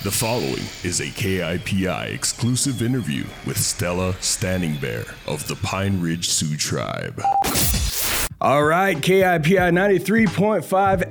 The following is a KIPI exclusive interview with Stella Standing Bear of the Pine Ridge Sioux Tribe. All right, KIPI 93.5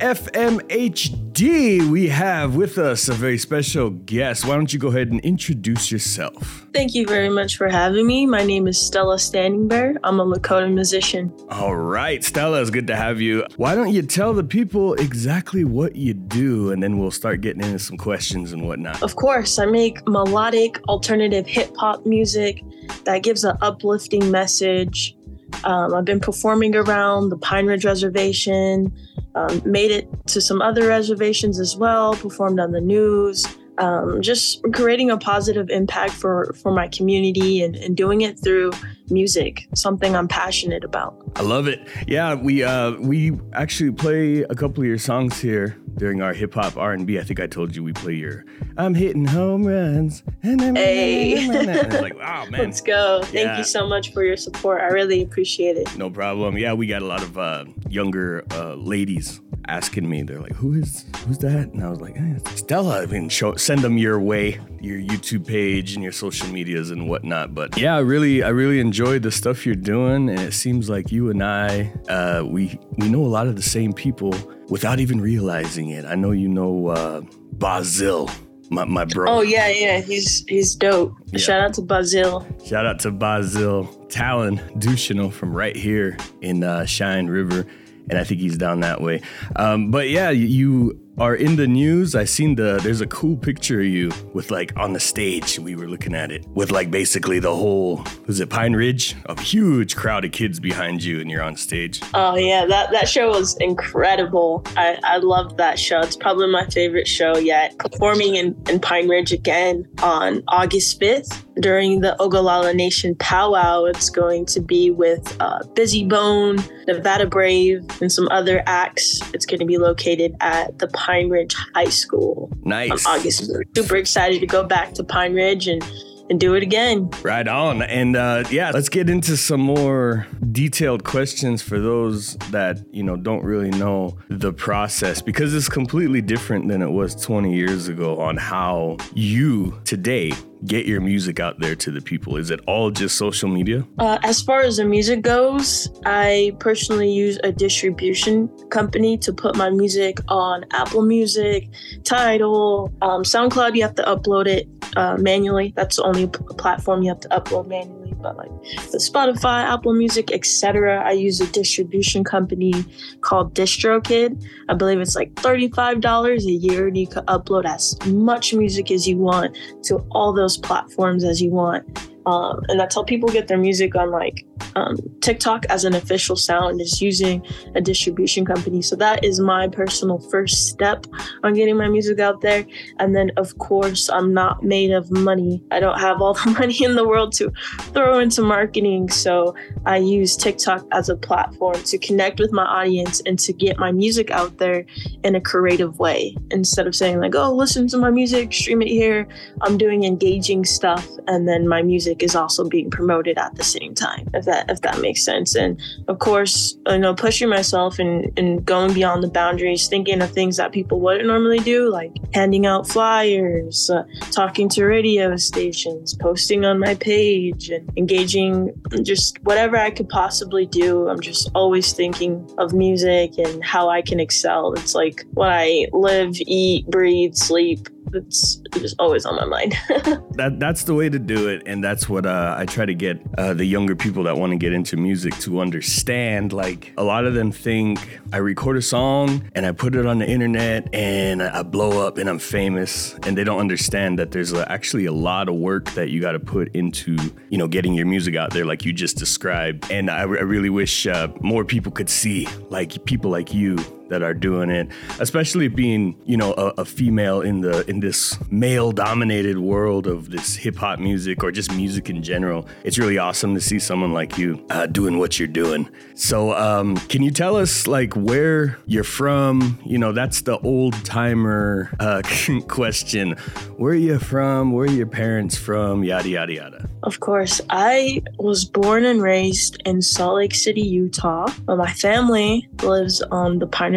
FMHD. We have with us a very special guest. Why don't you go ahead and introduce yourself? Thank you very much for having me. My name is Stella Standing Bear. I'm a Lakota musician. All right, Stella, it's good to have you. Why don't you tell the people exactly what you do, and then we'll start getting into some questions and whatnot. Of course, I make melodic alternative hip hop music that gives an uplifting message. I've been performing around the Pine Ridge Reservation, made it to some other reservations as well, performed on the news, just creating a positive impact for my community and doing it through music, something I'm passionate about. I love it. Yeah, we actually play a couple of your songs here during our hip hop R&B. I think I told you we play your "I'm hitting home runs" and I'm hey. And it's like, wow, man. Let's go. Thank you so much for your support. I really appreciate it. No problem. Yeah, we got a lot of younger ladies asking me. They're like, who's that? And I was like, it's Stella. I mean, send them your way, your YouTube page and your social medias and whatnot. But yeah, I really enjoyed the stuff you're doing, and it seems like you and I, we know a lot of the same people without even realizing it. I know you know Basil, my bro. Oh yeah, he's dope. Yeah. Shout out to Basil. Shout out to Basil Talon Duchino from right here in Cheyenne River. And I think he's down that way. But yeah, you are in the news. I seen there's a cool picture of you with like on the stage. We were looking at it with like basically the whole, was it Pine Ridge? A huge crowd of kids behind you and you're on stage. Oh yeah, that show was incredible. I loved that show. It's probably my favorite show yet. Performing in Pine Ridge again on August 5th during the Ogallala Nation powwow. It's going to be with Busy Bone, Nevada Brave, and some other acts. It's going to be located at the Pine Ridge High School. Nice. On August. Super excited to go back to Pine Ridge and do it again. Right on. And yeah, let's get into some more detailed questions for those that, don't really know the process, because it's completely different than it was 20 years ago on how you today get your music out there to the people. Is it all just social media? As far as the music goes, I personally use a distribution company to put my music on Apple Music, Tidal, SoundCloud. You have to upload it manually. That's the only platform you have to upload manually. But like the Spotify, Apple Music, etc., I use a distribution company called DistroKid. I believe it's like $35 a year, and you can upload as much music as you want to all those platforms as you want. And that's how people get their music on like TikTok as an official sound, is using a distribution company. So that is my personal first step on getting my music out there. And then, of course, I'm not made of money. I don't have all the money in the world to throw into marketing. So I use TikTok as a platform to connect with my audience and to get my music out there in a creative way. Instead of saying like, oh, listen to my music, stream it here, I'm doing engaging stuff. And then my music is also being promoted at the same time, if that makes sense. And of course, pushing myself and going beyond the boundaries, thinking of things that people wouldn't normally do, like handing out flyers, talking to radio stations, posting on my page, and engaging, just whatever I could possibly do. I'm just always thinking of music and how I can excel. It's like what I live, eat, breathe, sleep. It's just always on my mind. That's the way to do it. And that's what I try to get the younger people that want to get into music to understand. Like, a lot of them think I record a song and I put it on the internet and I blow up and I'm famous. And they don't understand that there's actually a lot of work that you got to put into, getting your music out there like you just described. And I really wish more people could see like people like you that are doing it, especially being, a female in this male-dominated world of this hip-hop music or just music in general. It's really awesome to see someone like you doing what you're doing. So can you tell us like where you're from? That's the old-timer question. Where are you from? Where are your parents from? Yada, yada, yada. Of course. I was born and raised in Salt Lake City, Utah. My family lives on the Pine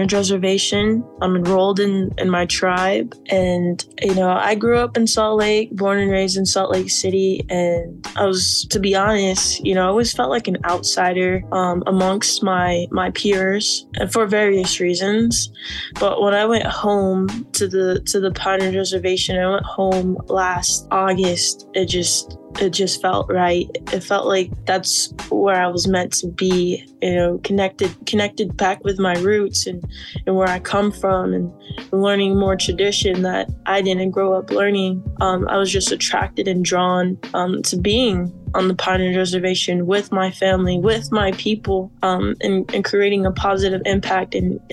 Ridge Reservation. I'm enrolled in my tribe. And, I grew up in Salt Lake, born and raised in Salt Lake City. And I was, to be honest, I always felt like an outsider amongst my peers, and for various reasons. But when I went home to the Pine Ridge Reservation, I went home last August. It just felt right. It felt like that's where I was meant to be, connected back with my roots and where I come from, and learning more tradition that I didn't grow up learning. I was just attracted and drawn to being on the Pine Ridge Reservation with my family, with my people, and creating a positive impact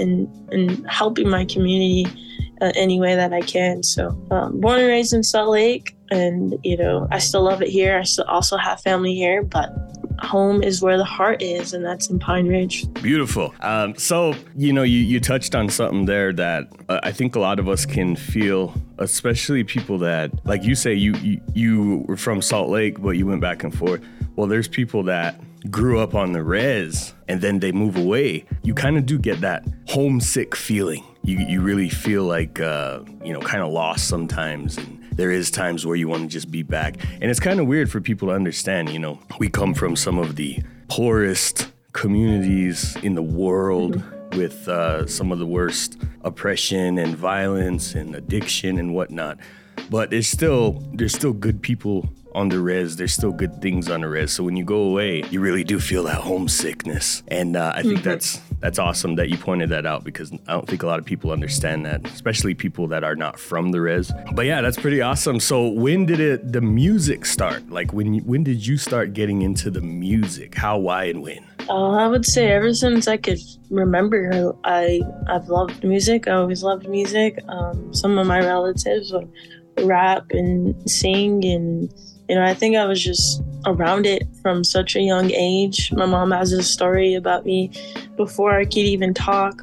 and helping my community any way that I can. So born and raised in Salt Lake, and I still love it here. I still also have family here, but home is where the heart is, and that's in Pine Ridge. Beautiful. So you touched on something there that I think a lot of us can feel, especially people that, like you say, you were from Salt Lake, but you went back and forth. Well, there's people that grew up on the res and then they move away. You kind of do get that homesick feeling. You really feel like, kind of lost sometimes. And there is times where you want to just be back. And it's kind of weird for people to understand, we come from some of the poorest communities in the world with some of the worst oppression and violence and addiction and whatnot. But there's still good people on the res. There's still good things on the res. So when you go away, you really do feel that homesickness. And I think that's awesome that you pointed that out, because I don't think a lot of people understand that, especially people that are not from the res. But yeah, that's pretty awesome. So when did the music start? Like when did you start getting into the music? How, why, and when? I would say ever since I could remember, I've loved music. I always loved music. Some of my relatives would rap and sing, and I think I was just around it from such a young age. My mom has a story about me before I could even talk.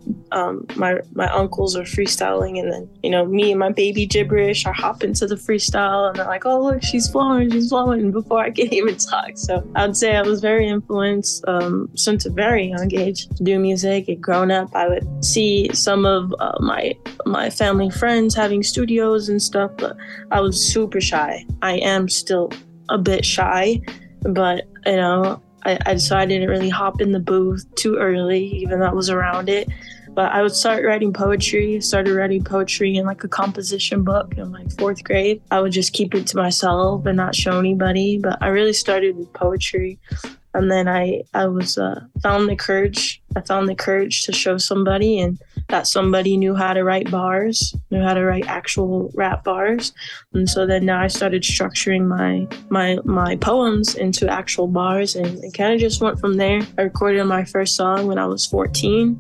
My uncles are freestyling, and then me and my baby gibberish are hopping to the freestyle, and they're like, "Oh look, she's flowing," before I could even talk. So I would say I was very influenced since a very young age to do music. And growing up, I would see some of my family friends having studios and stuff, but I was super shy. I am still a bit shy, but so I didn't really hop in the booth too early, even though I was around it. But I would started writing poetry in like a composition book in like 4th grade. I would just keep it to myself and not show anybody, but I really started with poetry. And then I found the courage to show somebody, and that somebody knew how to write bars, knew how to write actual rap bars. And so then now I started structuring my poems into actual bars, and it kind of just went from there. I recorded my first song when I was 14.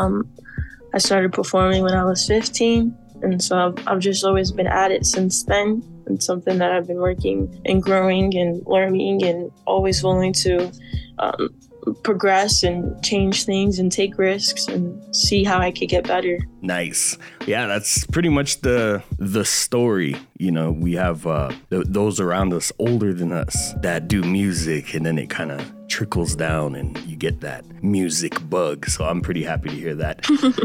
I started performing when I was 15. And so I've just always been at it since then. It's something that I've been working and growing and learning, and always willing to progress and change things and take risks and see how I could get better. Nice. Yeah, that's pretty much the story. We have those around us older than us that do music, and then it kind of trickles down and you get that music bug. So I'm pretty happy to hear that.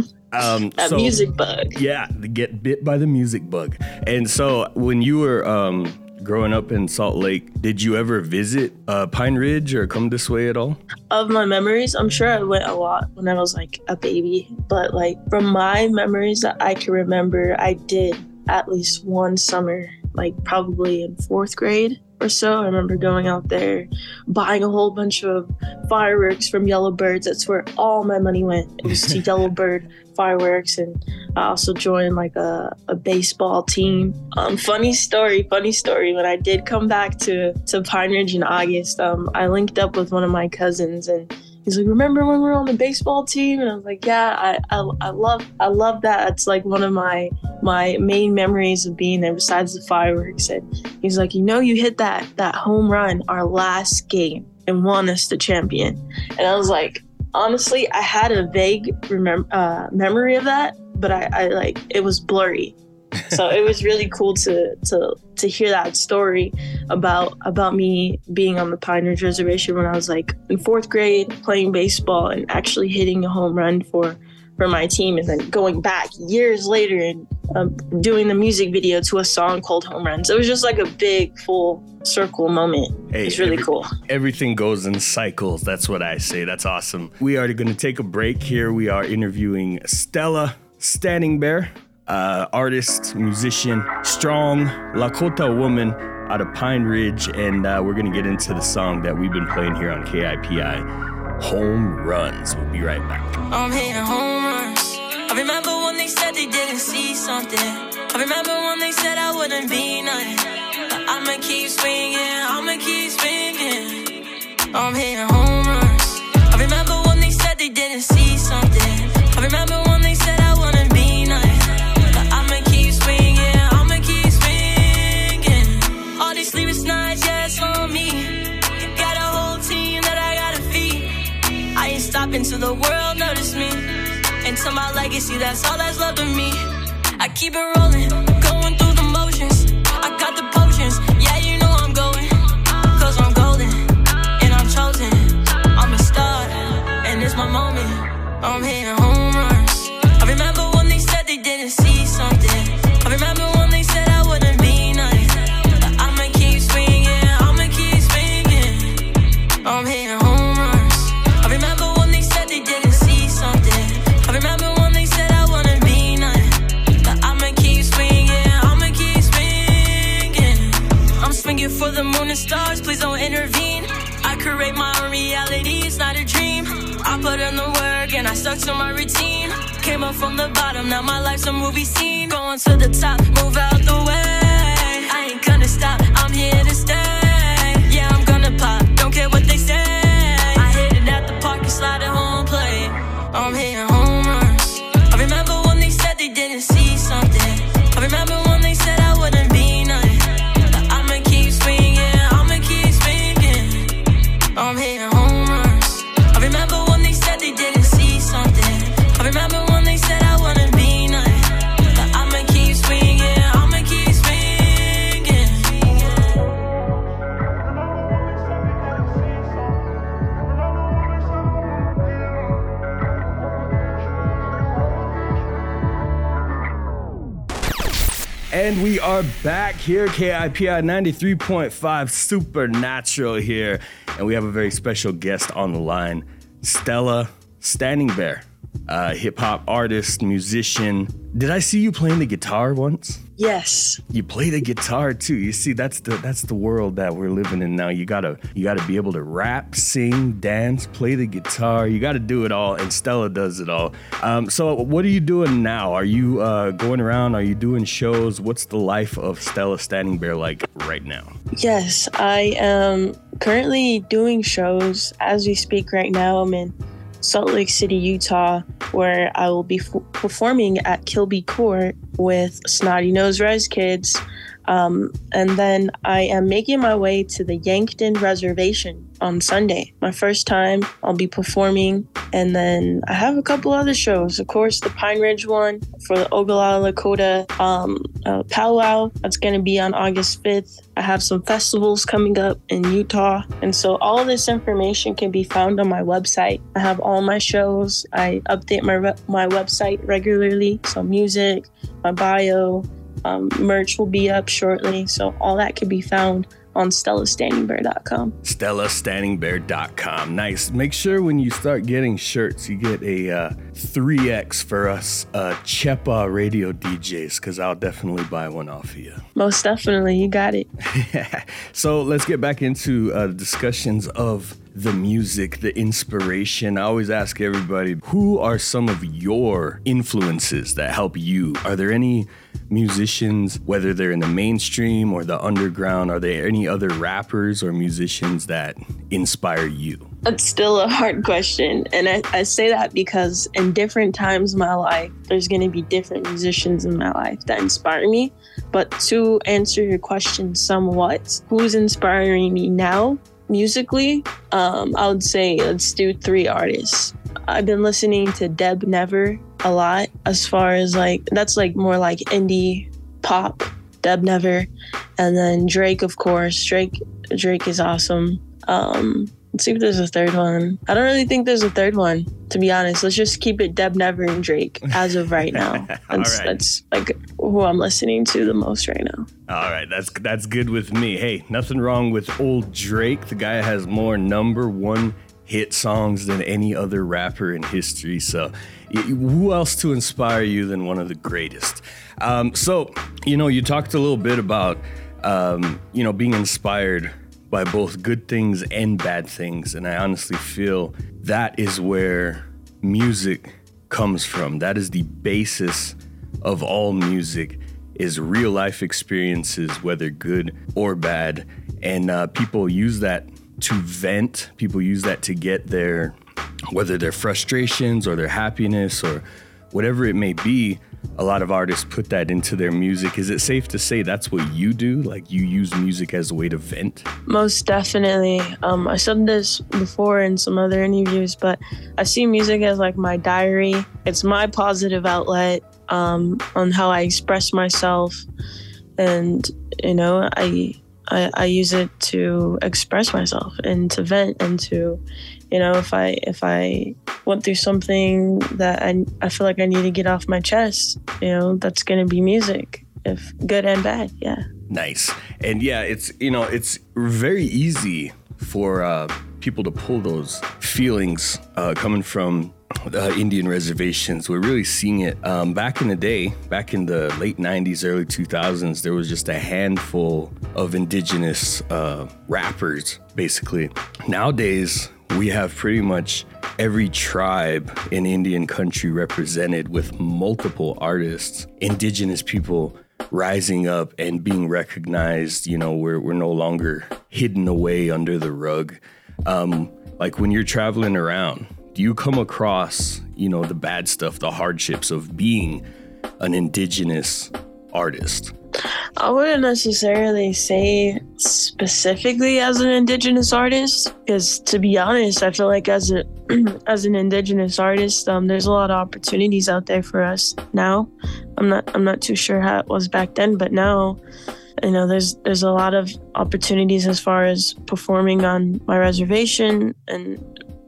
Music bug. Yeah, get bit by the music bug. And so when you were growing up in Salt Lake, did you ever visit Pine Ridge or come this way at all? Of my memories, I'm sure I went a lot when I was like a baby. But like from my memories that I can remember, I did at least one summer, like probably in 4th grade or so. I remember going out there, buying a whole bunch of fireworks from Yellowbirds. That's where all my money went. It was to Yellowbird fireworks. And I also joined like a baseball team. Funny story. When I did come back to Pine Ridge in August, I linked up with one of my cousins, and he's like, "Remember when we were on the baseball team?" And I was like, "Yeah, I love that. It's like one of my main memories of being there besides the fireworks." And he's like, "You hit that home run our last game and won us the champion." And I was like, honestly, I had a vague memory of that, but I like, it was blurry. So it was really cool to hear that story about me being on the Pine Ridge Reservation when I was like in 4th grade, playing baseball and actually hitting a home run for for my team, and then going back years later and doing the music video to a song called Home Runs. It was just like a big full circle moment. Hey, it's really cool. Everything goes in cycles. That's what I say. That's awesome. We are going to take a break here. We are interviewing Stella Standing Bear, artist, musician, strong Lakota woman out of Pine Ridge, and we're going to get into the song that we've been playing here on KIPI, Home Runs. We'll be right back. I'm hitting home runs. I remember when they said they didn't see something. I remember when they said I wouldn't be nothing. But I'ma keep swinging, I'ma keep swinging. I'm hitting home runs. I remember when they said they didn't see something. I remember when they said I wouldn't be nothing. But I'ma keep swinging, I'ma keep swinging. All these sleepless nights, yeah, it's on me. Got a whole team that I gotta feed. I ain't stopping till the world notice me. And to my legacy, that's all that's left of me. I keep it rolling, going through the motions. I got the potions, yeah, you know I'm going. Cause I'm golden, and I'm chosen. I'm a star, and it's my moment. I'm hitting home runs. I remember when they said they didn't see something. I remember when they said I wouldn't be nothing. But I'ma keep swinging, I'ma keep swinging. I'm hitting home runs. I remember when they said they didn't see something. I remember when they said I wouldn't be nothing. But I'ma keep swinging, I'ma keep swinging. I'm swinging for the moon and stars, please don't intervene. I create my own reality, it's not a dream. I put in the work and I stuck to my routine. Came up from the bottom, now my life's a movie scene. Going to the top, move out the way. I ain't gonna stop, I'm here to stay. Yeah, I'm gonna pop, don't care what they say. I hit it at the park and slide it home plate. I'm hitting home runs. I remember when they said they didn't see something. I remember when they said I wouldn't be nothing. But I'ma keep swinging, I'ma keep swinging. I'm hitting home runs. I remember when they said they didn't see something. I remember when they said I wouldn't be nothing. But I'ma keep swinging, I'ma keep swinging. And we are back here, KIPI 93.5 Supernatural here. And we have a very special guest on the line, Stella Standing Bear, hip-hop artist, musician. Did I see you playing the guitar once? Yes. You play the guitar too. You see, that's the world that we're living in now. You gotta be able to rap, sing, dance, play the guitar. You gotta do it all, and Stella does it all. So what are you doing now? Are you going around? Are you doing shows? What's the life of Stella Standing Bear like right now? Yes, I am currently doing shows as we speak right now. I'm in Salt Lake City, Utah, where I will be performing at Kilby Court with Snotty Nose Res Kids. And then I am making my way to the Yankton Reservation on Sunday. My first time I'll be performing. And then I have a couple other shows. Of course, the Pine Ridge one for the Oglala Lakota powwow. That's going to be on August 5th. I have some festivals coming up in Utah. And so all of this information can be found on my website. I have all my shows. I update my website regularly. So music, my bio, merch will be up shortly. So all that can be found on StellaStandingBear.com. StellaStandingBear.com. Nice. Make sure when you start getting shirts, you get a 3X for us Chepa radio DJs, because I'll definitely buy one off of you. Most definitely. You got it. So let's get back into discussions of the music, the inspiration. I always ask everybody, who are some of your influences that help you? Are there any musicians, whether they're in the mainstream or the underground, are there any other rappers or musicians that inspire you? That's still a hard question. And I say that because in different times in my life, there's going to be different musicians in my life that inspire me. But to answer your question somewhat, who's inspiring me now? Musically, I would say let's do 3 artists. I've been listening to Deb Never a lot, as far as that's more like indie pop, Deb Never. And then Drake, of course. Drake is awesome. Let's see if there's a third one. I don't really think there's a third one. to be honest, let's just keep it Deb Never and Drake as of right now. That's like who I'm listening to the most right now. All right, that's good with me. Hey, nothing wrong with old Drake. The guy has more number one hit songs than any other rapper in history. So who else to inspire you than one of the greatest? So, you talked a little bit about, being inspired by both good things and bad things. And I honestly feel that is where music comes from. That is the basis of all music, is real life experiences, whether good or bad. And people use that to vent. People use that to get whether their frustrations or their happiness or whatever it may be. A lot of artists put that into their music. Is it safe to say that's what you do? Like, you use music as a way to vent? Most definitely. I said this before in some other interviews, but I see music as like my diary. It's my positive outlet on how I express myself. And, I use it to express myself and to vent and to, if I went through something that I feel like I need to get off my chest, that's going to be music, if good and bad. Yeah. Nice. And yeah, it's very easy for people to pull those feelings coming from Indian reservations. We're really seeing it back in the day, back in the late 90s, early 2000s. There was just a handful of indigenous rappers, basically. Nowadays, we have pretty much every tribe in Indian country represented, with multiple artists, indigenous people rising up and being recognized. We're no longer hidden away under the rug. Like, when you're traveling around, do you come across, the bad stuff, the hardships of being an indigenous artist? I wouldn't necessarily say specifically as an indigenous artist, because to be honest, I feel like as an indigenous artist, there's a lot of opportunities out there for us now. I'm not too sure how it was back then, but now, there's a lot of opportunities as far as performing on my reservation and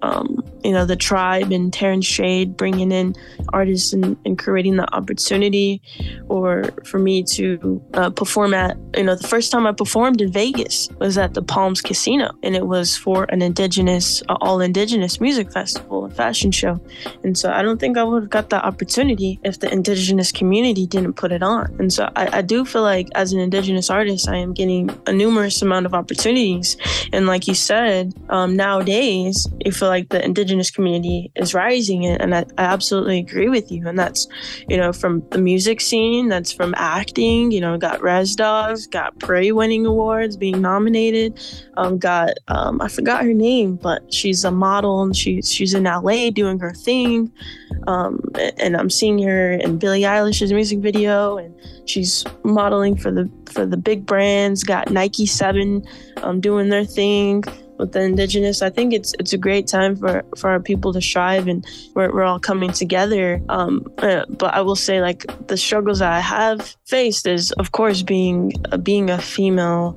the tribe and Terrence Shade bringing in artists and creating the opportunity, or for me to perform at, the first time I performed in Vegas was at the Palms Casino, and it was for an all indigenous music festival and fashion show. And so I don't think I would have got that opportunity if the indigenous community didn't put it on. And so I do feel like as an indigenous artist, I am getting a numerous amount of opportunities. And like you said, nowadays, you feel like the indigenous community is rising, and I absolutely agree with you. And that's, from the music scene, that's from acting, got Res Dogs, got Prairie winning awards, being nominated, got, I forgot her name, but she's a model and she's in LA doing her thing. And I'm seeing her in Billie Eilish's music video, and she's modeling for the big brands, got Nike 7 doing their thing with the indigenous. I think it's a great time for our people to strive, and we're all coming together. But I will say, like, the struggles that I have faced is, of course, being a female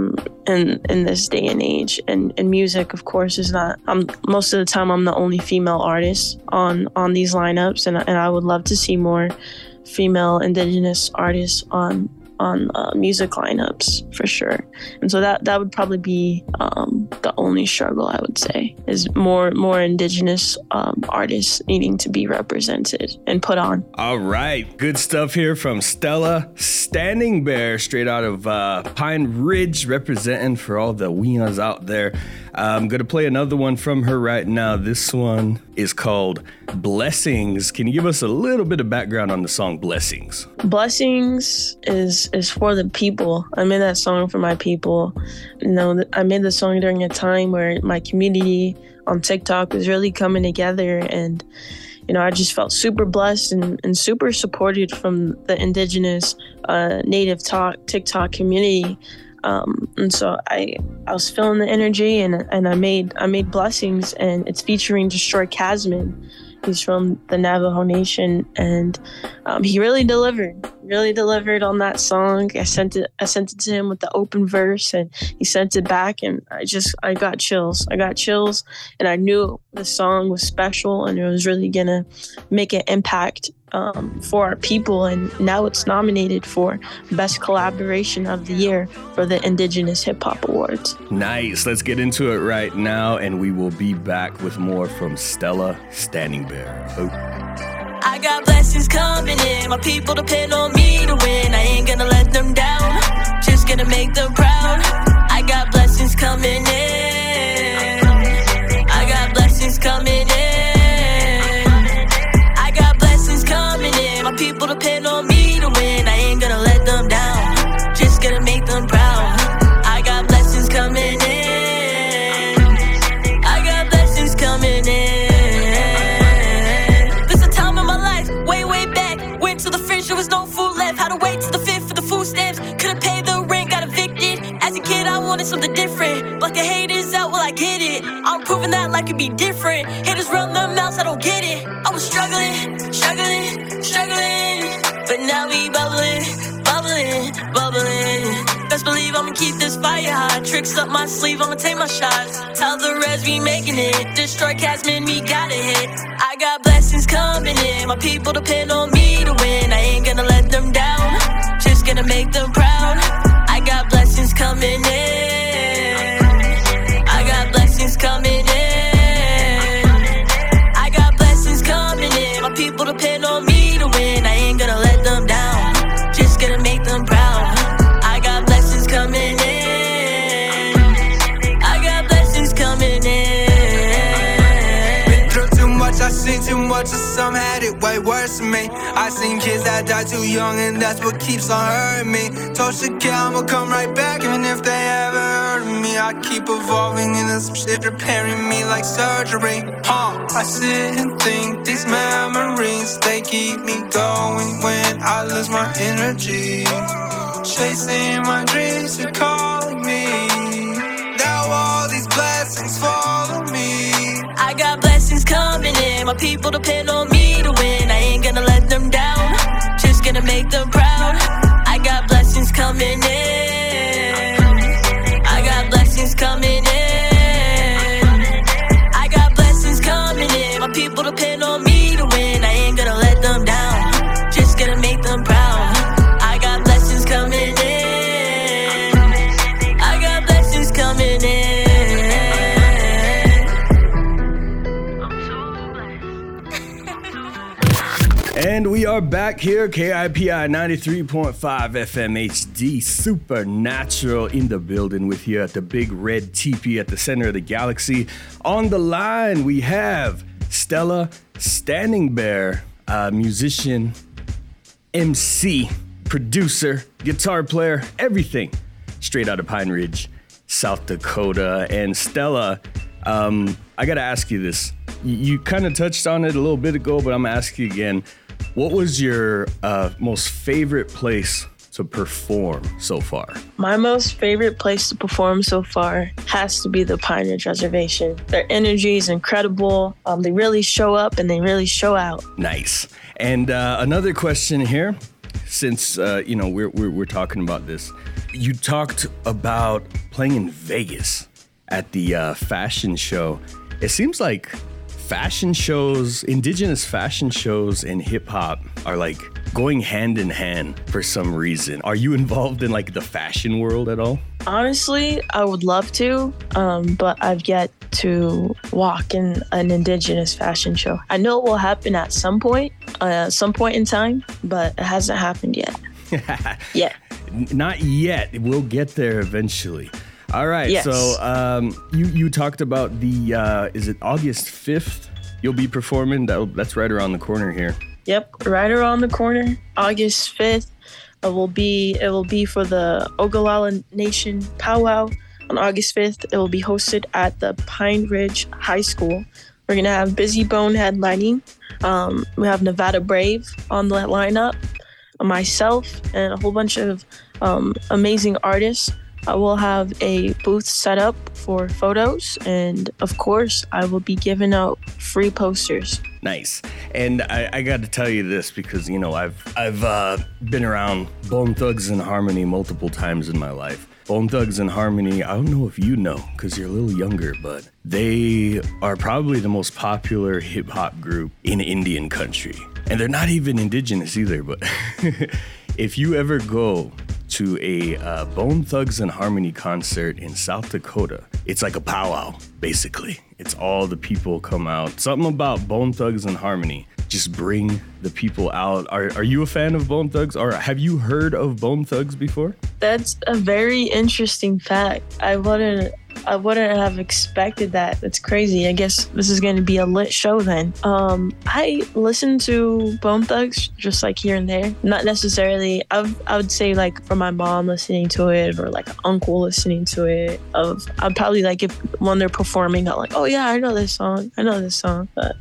in this day and age, and music, of course, is not. Most of the time I'm the only female artist on these lineups, and I would love to see more female indigenous artists on music lineups for sure. And so that would probably be the only struggle, I would say, is more indigenous artists needing to be represented and put on. All right, good stuff here from Stella Standing Bear, straight out of Pine Ridge, representing for all the weenas out there. I'm gonna play another one from her right now. This one is called Blessings. Can you give us a little bit of background on the song Blessings? Blessings is for the people. I made that song for my people. I made the song during a time where my community on TikTok was really coming together, and I just felt super blessed and super supported from the indigenous native TikTok community. And so I was feeling the energy, and I made Blessings, and it's featuring Destroy Casman. He's from the Navajo Nation, and he really delivered on that song. I sent it to him with the open verse, and he sent it back, and I got chills. And I knew the song was special, and it was really gonna make an impact for our people. And now it's nominated for Best Collaboration of the Year for the Indigenous Hip Hop Awards. Nice. Let's get into it right now, and we will be back with more from Stella Standing Bear. Oh. I got blessings coming in. My people depend on me to win. I ain't gonna let them down. Just gonna make them proud. I got blessings coming in. I got blessings coming in. I got blessings coming in. My people depend on me to win. I ain't gonna let them down. Just gonna make them proud. I got blessings coming in. I got blessings coming in. To the fridge, there was no food left. Had to wait to the fifth for the food stamps. Couldn't pay the rent, got evicted. As a kid, I wanted something different. But the haters out, well, I get it. I'm proving that life can be different. Haters run their mouths, I don't get it. I was struggling. But now we bubbling. Best believe I'ma keep this fire hot. Tricks up my sleeve, I'ma take my shots. Tell the rest we making it. Destroy Casman, we gotta hit. I got blessings coming in. My people depend on me to win. I ain't gonna let them down. Just gonna make them proud. I got blessings coming in. I got blessings coming in. I got blessings coming in. My people depend on me to win. I ain't gonna let them down. Just gonna make them proud. I got blessings coming in. I got blessings coming in. Been through too much, I seen too much, and some had it way worse than me. I seen kids that die too young, and that's what keeps on hurting me. Told Shakira I'ma come right back, even if they ever heard of me. I keep evolving, and this shit repairing me like surgery. I sit and think these memories, they keep me going when I lose my energy. Chasing my dreams, you're calling me. Now all these blessings follow me. I got blessings coming in. My people depend on me to win. I ain't gonna let them down. Just gonna make them proud. I got blessings coming in. I got blessings coming in. I got blessings coming in. My people depend on me to win. I ain't gonna let them down. Just gonna make them proud. I got blessings coming in. I got blessings coming in. And we are back here, KIPI 93.5 FM HD, Supernatural in the building with you at the big red teepee at the center of the galaxy. On the line, we have Stella Standing Bear, musician, MC, producer, guitar player, everything straight out of Pine Ridge, South Dakota. And Stella, I gotta ask you this. You kind of touched on it a little bit ago, but I'm gonna ask you again. What was your most favorite place to perform so far? My most favorite place to perform so far has to be the Pine Ridge Reservation. Their energy is incredible. They really show up and they really show out. Nice. And another question here, since we're talking about this. You talked about playing in Vegas at the fashion show. It seems like fashion shows, indigenous fashion shows and hip hop are like going hand in hand for some reason. Are you involved in like the fashion world at all? Honestly, I would love to, but I've yet to walk in an indigenous fashion show. I know it will happen at some point in time, but it hasn't happened yet. Yeah. Not yet. We'll get there eventually. All right. Yes. So you talked about the, is it August 5th? You'll be performing. That's right around the corner here. Yep. Right around the corner. August 5th. It will be for the Ogallala Nation powwow on August 5th. It will be hosted at the Pine Ridge High School. We're going to have Busy Bone headlining. We have Nevada Brave on the lineup, myself, and a whole bunch of amazing artists I will have a booth set up for photos, and of course, I will be giving out free posters. Nice. And I got to tell you this because, you know, I've been around Bone Thugs-n-Harmony multiple times in my life. Bone Thugs-n-Harmony, I don't know if you know because you're a little younger, but they are probably the most popular hip hop group in Indian country. And they're not even indigenous either, but if you ever go to a Bone Thugs-n-Harmony concert in South Dakota, it's like a powwow, basically. It's all the people come out. Something about Bone Thugs-n-Harmony just bring the people out. Are you a fan of Bone Thugs, or have you heard of Bone Thugs before? That's a very interesting fact. I wouldn't have expected that. That's crazy. I guess this is going to be a lit show then. I listen to Bone Thugs just like here and there. Not necessarily. I would say like from my mom listening to it or like an uncle listening to it. I'd probably like if when they're performing, I'm like, oh yeah, I know this song. But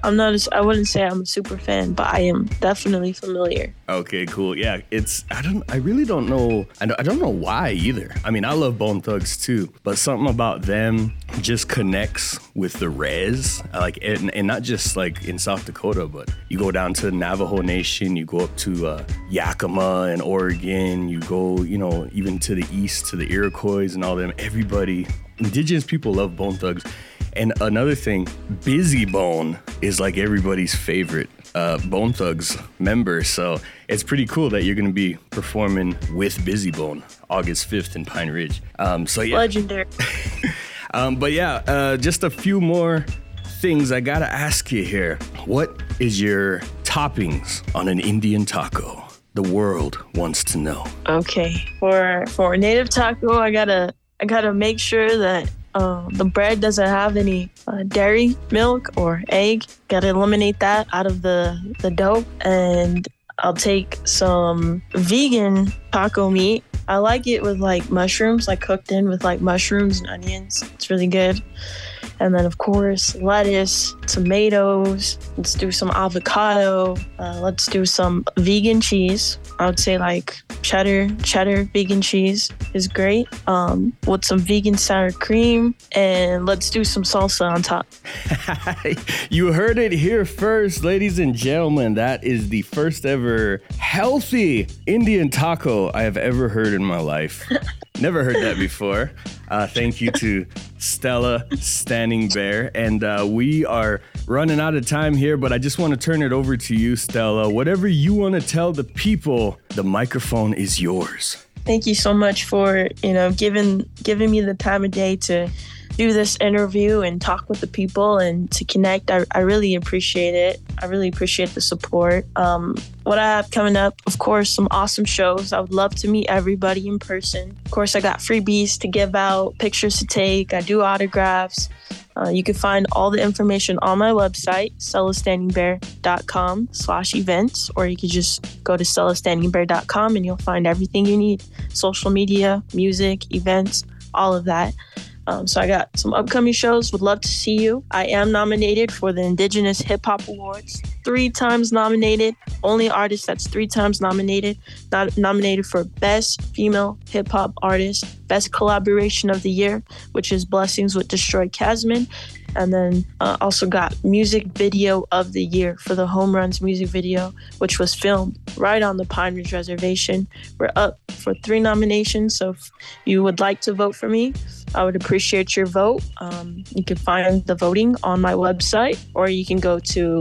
I wouldn't say I'm a super fan, but I am definitely familiar. Okay, cool. Yeah, I really don't know. I don't know why either. I mean, I love Bone Thugs too, but something about them just connects with the res, like, and not just like in South Dakota, but you go down to Navajo Nation, you go up to Yakima and Oregon, you go, you know, even to the east to the Iroquois and all them. Everybody, indigenous people love Bone Thugs. And another thing, Busy Bone is like everybody's favorite Bone Thugs member. So it's pretty cool that you're going to be performing with Busy Bone August 5th in Pine Ridge. So yeah. Legendary. But yeah, just a few more things I got to ask you here. What is your toppings on an Indian taco? The world wants to know. Okay. For a native taco, I gotta make sure that the bread doesn't have any dairy, milk, or egg. Gotta eliminate that out of the dough. And I'll take some vegan taco meat. I like it with like mushrooms, like cooked in with like mushrooms and onions. It's really good. And then, of course, lettuce, tomatoes. Let's do some avocado. Let's do some vegan cheese. I would say like cheddar vegan cheese is great. With some vegan sour cream. And let's do some salsa on top. You heard it here first, ladies and gentlemen. That is the first ever healthy Indian taco I have ever heard in my life. Never heard that before. Thank you to Stella Standing Bear. And we are running out of time here, but I just want to turn it over to you, Stella. Whatever you want to tell the people, the microphone is yours. Thank you so much for, giving me the time of day to do this interview and talk with the people and to connect. I really appreciate it. I really appreciate the support. What I have coming up, of course, some awesome shows. I would love to meet everybody in person. Of course, I got freebies to give out, pictures to take. I do autographs. You can find all the information on my website, stellastandingbear.com/events, or you can just go to stellastandingbear.com and you'll find everything you need. Social media, music, events, all of that. So I got some upcoming shows. Would love to see you. I am nominated for the Indigenous Hip Hop Awards. 3 times nominated. Only artist that's 3 times nominated. Nominated for Best Female Hip Hop Artist, Best Collaboration of the Year, which is Blessings with Destroy Casman. And then also got Music Video of the Year for the Home Runs music video, which was filmed right on the Pine Ridge Reservation. We're up for 3 nominations, so if you would like to vote for me, I would appreciate your vote. You can find the voting on my website, or you can go to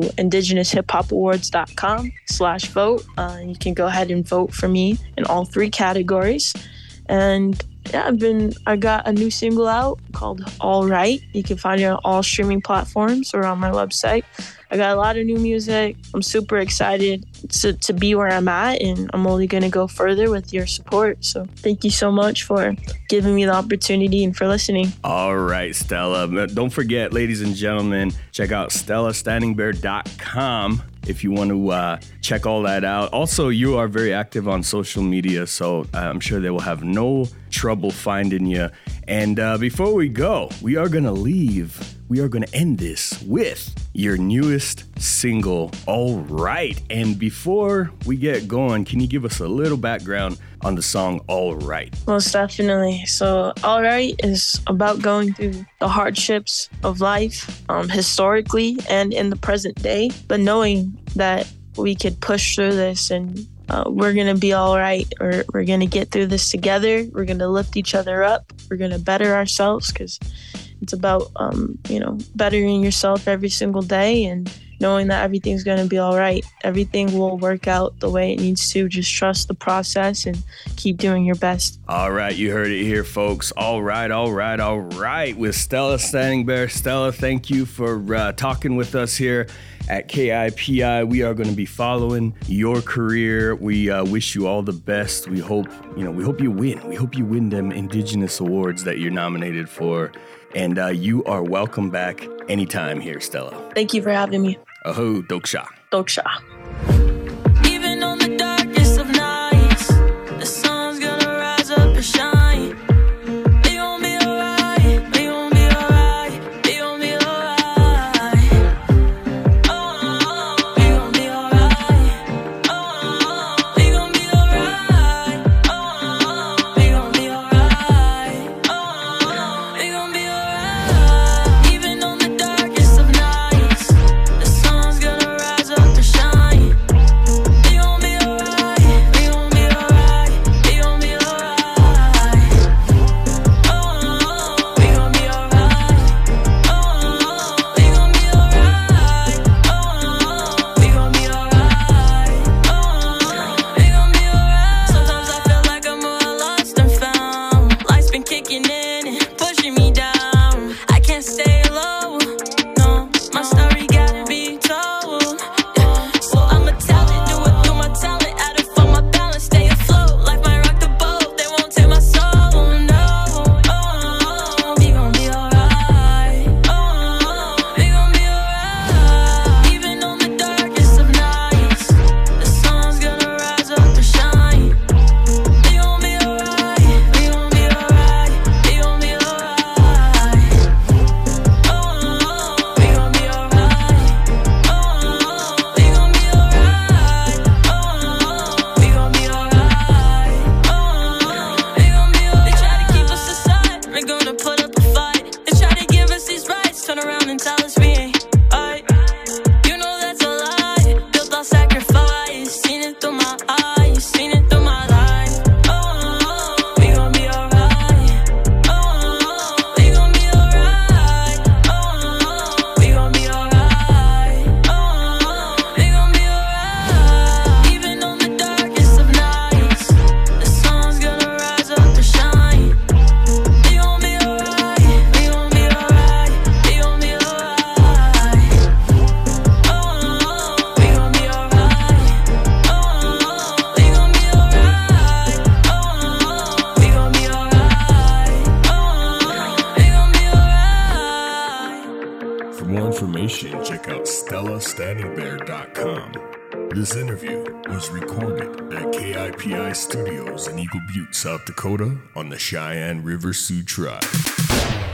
indigenoushiphopawards.com/vote. You can go ahead and vote for me in all 3 categories. And yeah, I got a new single out called All Right. You can find it on all streaming platforms or on my website. I got a lot of new music. I'm super excited to be where I'm at, and I'm only going to go further with your support. So thank you so much for giving me the opportunity and for listening. All right, Stella. Don't forget, ladies and gentlemen, check out stellastandingbear.com if you want to check all that out. Also, you are very active on social media, so I'm sure they will have no trouble finding you. And before we go, we are going to leave we are going to end this with your newest single, All Right. And before we get going, can you give us a little background on the song All Right? Most definitely. So All Right is about going through the hardships of life, historically and in the present day, but knowing that we could push through this and we're going to be all right, or we're going to get through this together. We're going to lift each other up. We're going to better ourselves, because it's about, bettering yourself every single day and knowing that everything's going to be all right. Everything will work out the way it needs to. Just trust the process and keep doing your best. All right, you heard it here, folks. All right, all right, all right. With Stella Standing Bear. Stella, thank you for talking with us here at KIPI. We are going to be following your career. We wish you all the best. We hope you win. We hope you win them Indigenous awards that you're nominated for. And you are welcome back anytime here, Stella. Thank you for having me. Aho, Doksha. Doksha. Even on the darkest of nights, the sun's gonna rise up and shine. We gon' be alright, we gon' be alright, we gon' be alright. Oh, we gon' be alright. Oh, we gon' be alright. Oh, we gon' be alright. Oh, we gon' be alright. Even on the darkest of nights, the sun's gonna rise up and shine. We gon' be alright, we gon' be alright, we gon' be alright. Oh, we gon' be alright. Oh, we gon' be alright. Oh, we gon' be alright. Oh, we gon' be alright. Sometimes I feel like I'm more lost and found. Life's been kicking in and pushing me down. I can't stay low, no. My story gotta be told. Yeah. So I'ma tell it, do it through my talent. Add it for my balance, stay afloat. Life might rock the boat, they won't take my soul, no. Oh, we gon' be alright. Oh, we gon' be alright. Even on the darkest of nights, the sun's gonna rise up and shine. We gon' be alright, we gon' be alright, we gon' be alright. Oh, we gon' be alright. Oh, we gon' be alright. Oh, we gon' be alright. Oh, we gon' be alright. They try to keep us aside, we're gonna put up a fight. They try to give us these rights, turn around and tell us we ain't alright. You know that's a lie, built on sacrifice. Seen it through my eyes, seen it through my life. Oh, we gon' be alright. Oh, we gon' be alright. Oh, we gon' be alright. Oh, we gon' be alright. Even on the darkest of nights, the sun's gonna rise up and shine. We gon' be alright. We gon' be alright. We gon' be alright. Oh, we gon' be alright. Oh, we gon' be alright. Oh, we gon' be alright. Oh, we gon' be alright. For more information, check out StellaStandingBear.com. This interview was recorded at KIPI Studios in Eagle Butte, South Dakota, on the Cheyenne River Sioux Tribe.